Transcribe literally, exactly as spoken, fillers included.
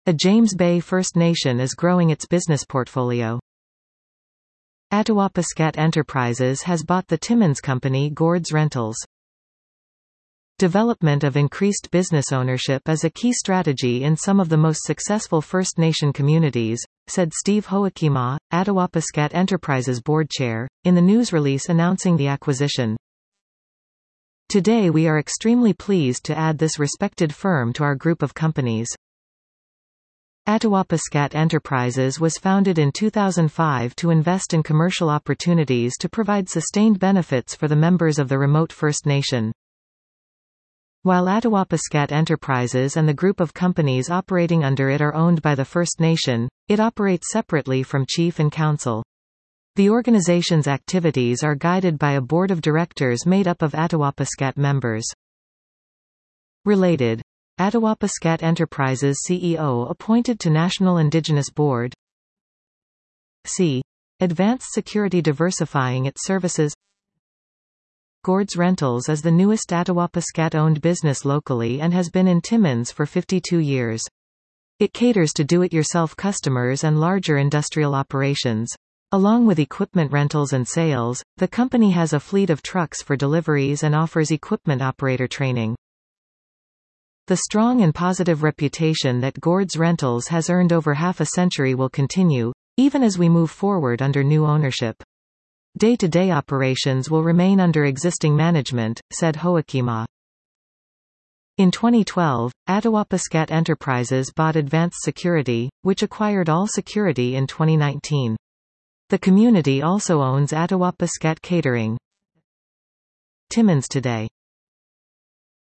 A James Bay First Nation is growing its business portfolio. Attawapiskat Enterprises has bought the Timmins company Gord's Rentals. Development of increased business ownership is a key strategy in some of the most successful First Nation communities, said Steve Hoekema, Attawapiskat Enterprises board chair, in the news release announcing the acquisition. Today we are extremely pleased to add this respected firm to our group of companies. Attawapiskat Enterprises was founded in two thousand five to invest in commercial opportunities to provide sustained benefits for the members of the remote First Nation. While Attawapiskat Enterprises and the group of companies operating under it are owned by the First Nation, it operates separately from Chief and Council. The organization's activities are guided by a board of directors made up of Attawapiskat members. Related. Attawapiskat Enterprises C E O appointed to National Indigenous Board. C. Advanced Security diversifying its services. Gord's Rentals is the newest Attawapiskat-owned business locally and has been in Timmins for fifty-two years. It caters to do-it-yourself customers and larger industrial operations. Along with equipment rentals and sales, the company has a fleet of trucks for deliveries and offers equipment operator training. The strong and positive reputation that Gord's Rentals has earned over half a century will continue, even as we move forward under new ownership. Day-to-day operations will remain under existing management, said Hoekema. In twenty twelve, Attawapiskat Enterprises bought Advanced Security, which acquired All Security in twenty nineteen. The community also owns Attawapiskat Catering. Timmins today.